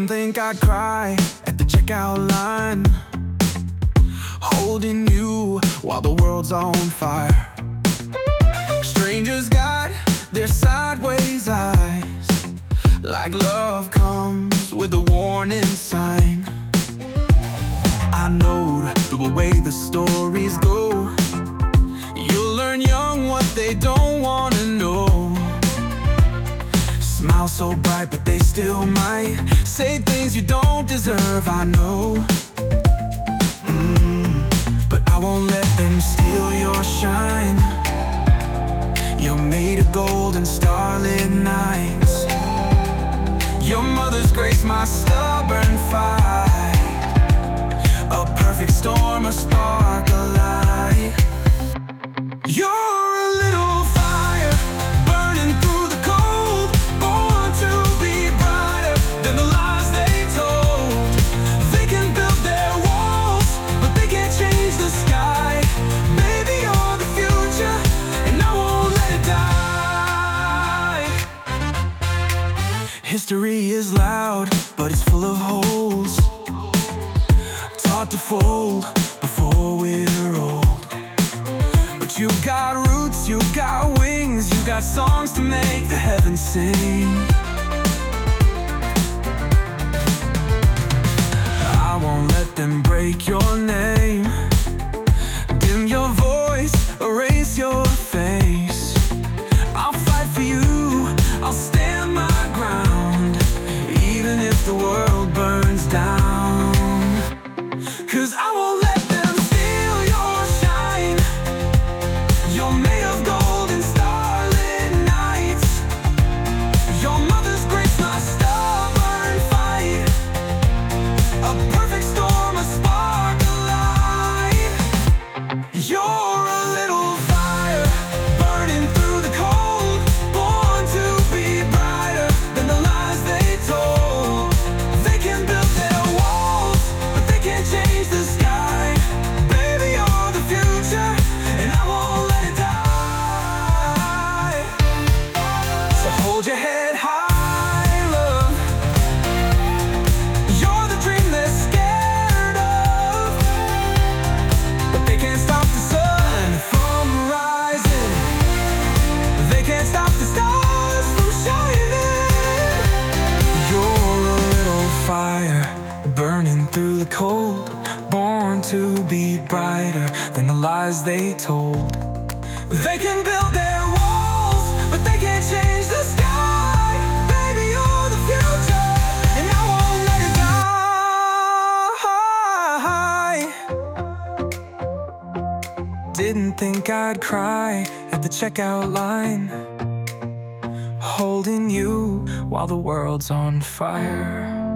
Didn't think I'd cry at the checkout line, holding you while the world's on fire. Strangers got their sideways eyes, like love comes with a warning sign. I know the way the stories go, you'll learn young what they don't wanna know. Smile so bright, but they still might say things you don't deserve, I know. But I won't let them steal your shine. You're made of gold and starlit nights. Your mother's grace, my stubborn fight, a perfect storm, a spark, a light. You're a little fire, burning through the cold, born to be brighter than the lies they told. They can build their walls, but they can't change the sky. Baby, you're the future, and I won't let it die. History is loud, but it's full of holes, taught to fold before we're old. But you got roots, you got wings, you got songs to make the heavens sing. I won't let them break your name, dim your voice, erase your face. I'll fight for you, I'll stand my ground, even if the world burns down. 'Cause I won't let them steal your shine. You're made of gold and starlit nights. Your mother's grace, my stubborn fight, a perfect storm, a spark, a light. You're a little fire, burning through the cold, born to be brighter than the lies they told. They can build their walls, but they can't change the sky. Baby, you're the future, and I won't let it die. So hold your head high, love. You're the dream they're scared of, but they can't stop the sun from rising. They can't stop the stars from shining. You're a little fire, burning through the cold, born to be brighter than the lies they told. They can build their walls, but they can't change the sky. Baby, you're the future, and I won't let it die. Didn't think I'd cry at the checkout line, holding you while the world's on fire.